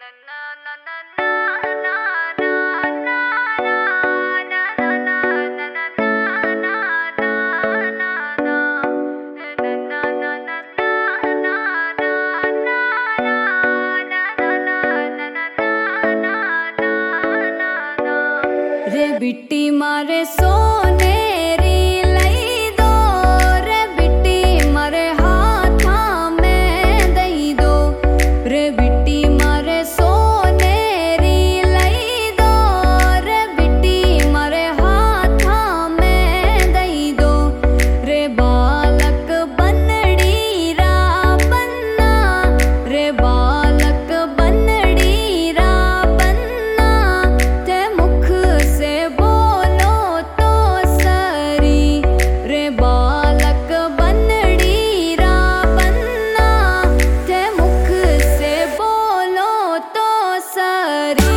रे बिट्टी मारे सोनेरी लई दो, रे बिट्टी मारे हाथा में दई दो, रे बिट्टी मारे सोनेरी लई दो, रे बिट्टी मारे हाथा में दई दो, रे बालक बनड़ी रा बन्ना, रे बालक बनड़ी रा बन्ना, ते मुख से बोलो तो सरी, रे बालक बनड़ी रा बन्ना, ते मुख से बोलो तो सरी।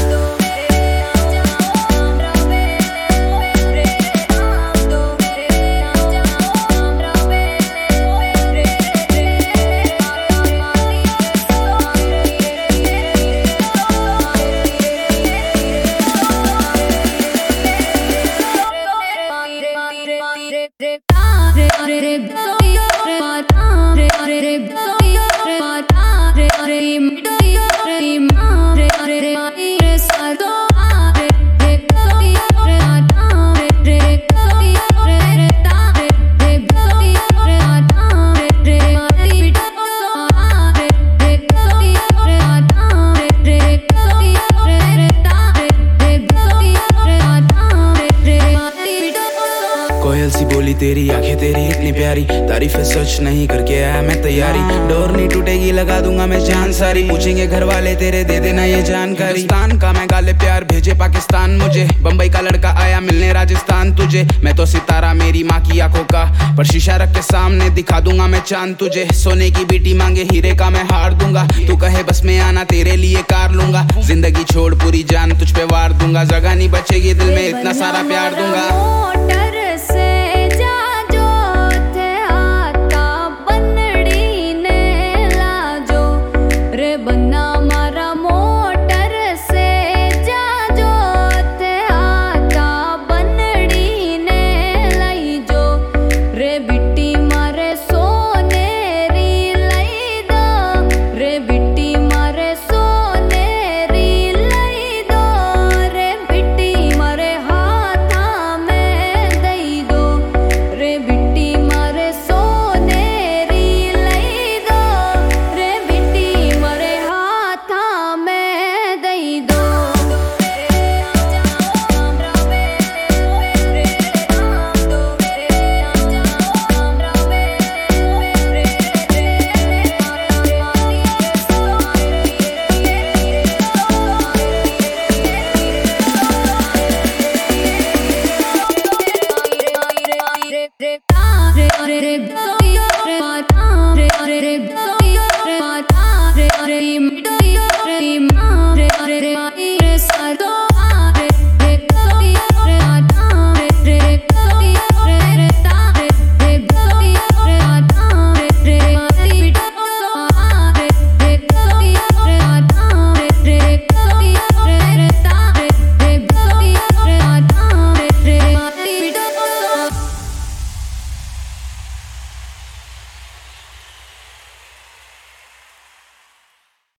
कोयल सी बोली तेरी आंखें तेरी इतनी प्यारी, तारीफें सच नहीं करके आया मैं तैयारी, डोर नहीं टूटेगी लगा दूंगा मैं जान सारी, पूछेंगे घर वाले तेरे दे देना ये जानकारी। हिंदुस्तान का मैं गाले प्यार भेजे पाकिस्तान मुझे, बम्बई का लड़का आया मिलने राजस्थान तुझे, मैं तो सितारा मेरी माँ की आंखों का, पर शीशा रख के सामने दिखा दूंगा मैं चांद तुझे, सोने की बेटी मांगे हीरे का मैं हार दूंगा, तू कहे बस में आना तेरे लिए कार लूंगा, जिंदगी छोड़ पूरी जान तुझ पे वार दूंगा, जगह नहीं बचेगी दिल में इतना सारा प्यार दूंगा। रे